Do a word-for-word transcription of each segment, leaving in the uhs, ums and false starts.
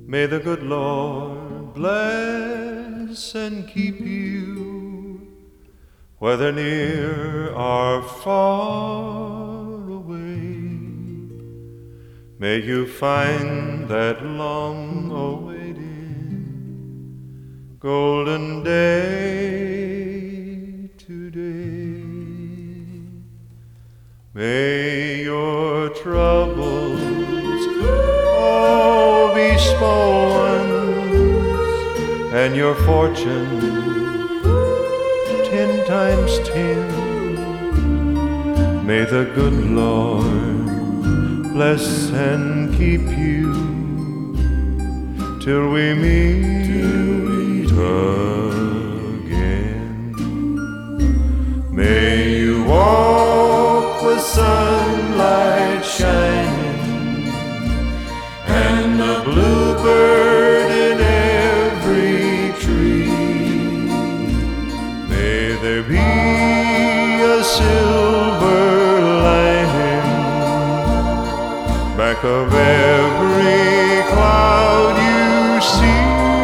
May the good Lord bless and keep you, whether near or far away. May you find that long-awaited golden day today. May your troubles all be small ones, and your fortune ten times ten. May the good Lord bless and keep you till we meet, till we again. May you walk with sunlight shining and the bluebird in every tree. May there be a silver lining back of every cloud you see.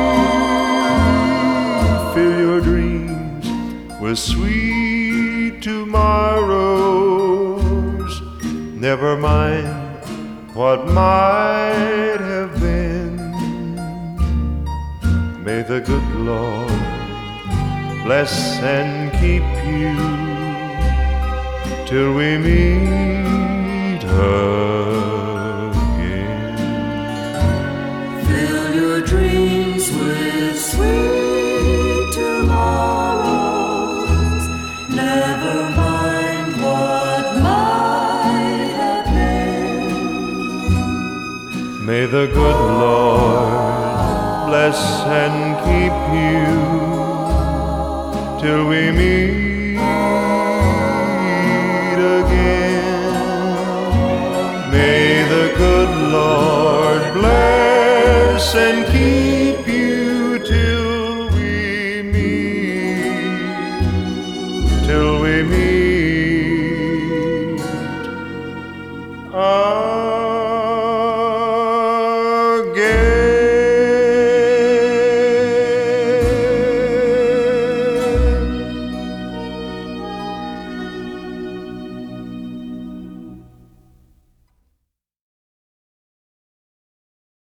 Fill your dreams with sweet tomorrows. Never mind what might have been. May the good Lord bless and keep you till we meet again. Fill your dreams with sweet tomorrows. Never mind what might have been. May the good Lord bless and keep you till we meet again. May the good Lord bless and keep you till we meet, till we meet.